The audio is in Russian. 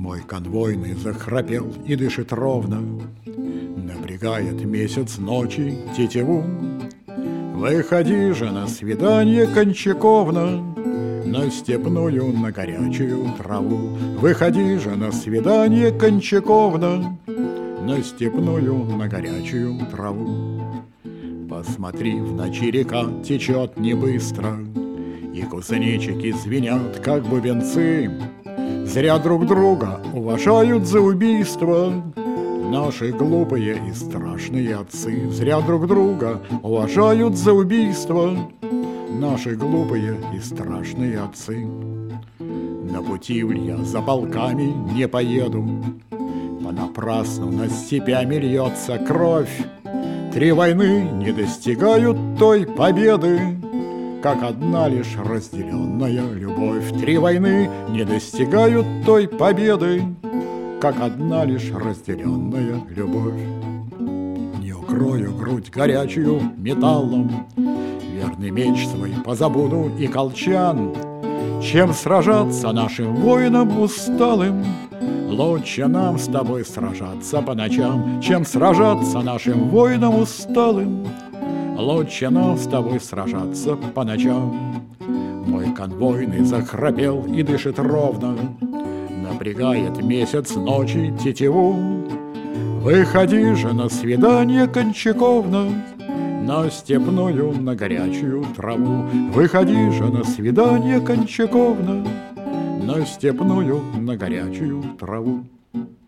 Мой конвойный захрапел и дышит ровно, напрягает месяц ночи тетиву. Выходи же на свидание, Кончаковна, на степную, на горячую траву. Выходи же на свидание, Кончаковна, на степную, на горячую траву. Посмотри, в ночи река течет не быстро, и кузнечики звенят, как бубенцы. Зря друг друга уважают за убийство наши глупые и страшные отцы. Зря друг друга уважают за убийство наши глупые и страшные отцы. На Путивль я за полками не поеду, понапрасну над степями льется кровь. 3 войны не достигают той победы, как одна лишь разделенная любовь. 3 войны не достигают той победы, как одна лишь разделенная любовь. Не укрою грудь горячую металлом, верный меч свой позабуду и колчан, чем сражаться нашим воинам усталым. Лучше нам с тобой сражаться по ночам, чем сражаться нашим воинам усталым. Лучше нам с тобой сражаться по ночам. Мой конвойный захрапел и дышит ровно, напрягает месяц ночи тетиву. Выходи же на свидание, Кончаковна, на степную, на горячую траву. Выходи же на свидание, Кончаковна, на степную, на горячую траву.